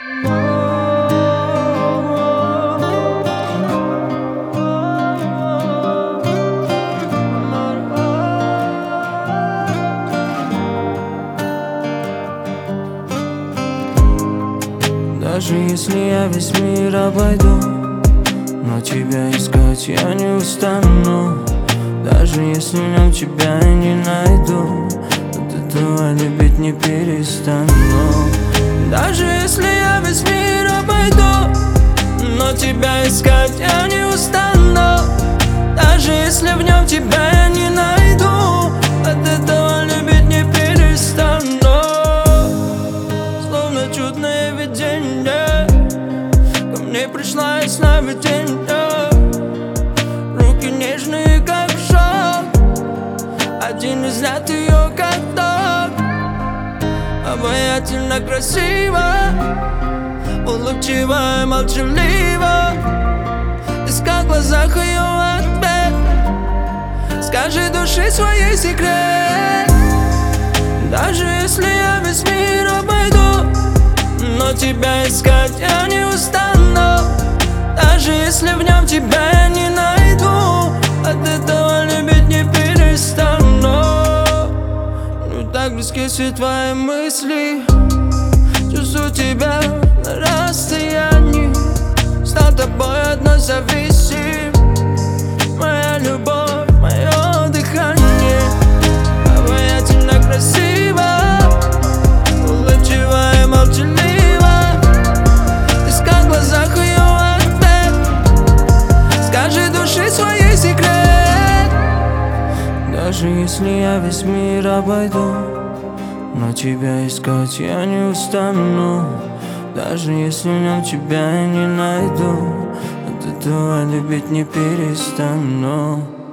Даже если я весь мир обойду, но тебя искать я не устану. Даже если в нем тебя я не найду, от этого любить не перестану. Даже если я весь мир обойду, но тебя искать я не устану. Даже если в нем тебя я не найду, от этого любить не перестану. Словно чудное видение, ко мне пришла из сновидения. Руки нежные, как шок, один из взят ее как ток. Обаятельно красиво, улыбчиво и молчаливо. Искал в глазах ее ответ, скажи душе своей секрет. Даже если я весь мир обойду, но тебя искать я не устану. Даже если в нем тебя я не найду, от этого любить не перестану. Ну так близки все твои мысли, чувствую тебя на расстоянии. Стал тобой одной зависим, моя любовь, мое дыхание. Обаятельно красиво, улыбчиво и молчаливо. Искал в глазах ее ответ, скажи душе своей секрет. Даже если я весь мир обойду, но тебя искать я не устану. Даже если в нем тебя я не найду, от этого любить не перестану.